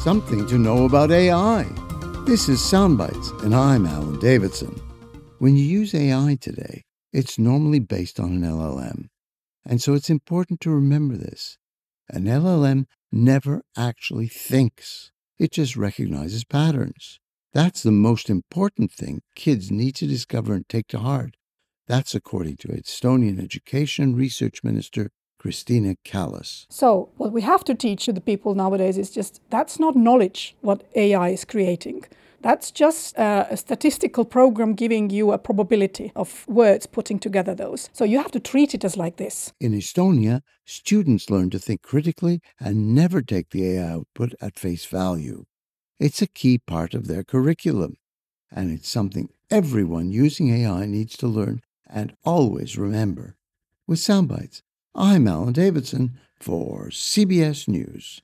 something to know about AI. This is Soundbites, and I'm Alan Davidson. When you use AI today, it's normally based on an LLM. And so it's important to remember this. An LLM never actually thinks. It just recognizes patterns. That's the most important thing kids need to discover and take to heart. That's according to Estonian Education Research Minister Kristina Kallas. So what we have to teach to the people nowadays is just that's not knowledge what AI is creating. That's just a statistical program giving you a probability of words putting together those. So you have to treat it as like this. In Estonia, students learn to think critically and never take the AI output at face value. It's a key part of their curriculum, and it's something everyone using AI needs to learn and always remember. With Soundbites, I'm Alan Davidson for CBS News.